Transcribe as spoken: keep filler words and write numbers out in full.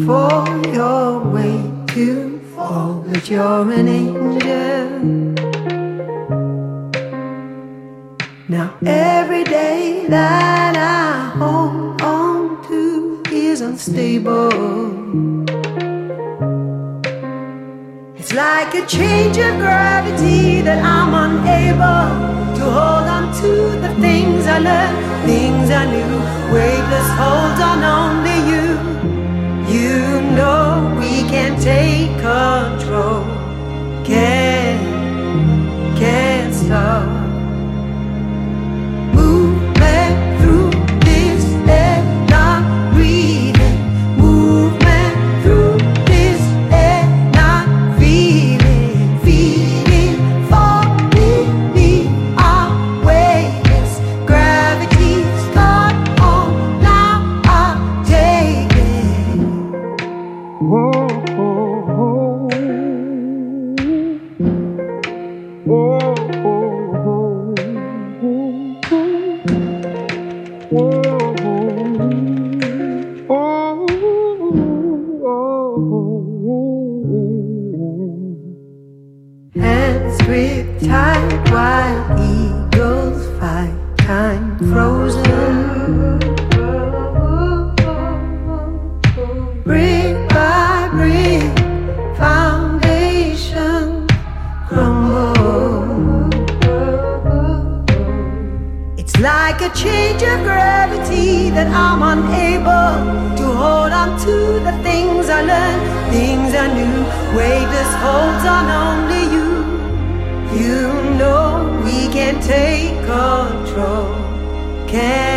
for your way to fall, that you're an angel. Now every day that I hold on to is unstable. It's like a change of gravity that I'm unable to hold on to the things I learned, things I knew. Weightless holds on only you. You know we can't take control. Can't, can't stop. Movement through this air, not breathing. Movement through this air, not feeling. Feeling, falling, we are weightless. Gravity's gone on, now I'll take it. Whoa, whoa, whoa. Whoa, whoa, hands grip tight while eagles fight, time frozen. Brick by brick, foundation crumble. It's like a change of gravity that I'm unable to hold on to the things I learned, things I knew. Weightless holds on only you. You know we can't take control. Can't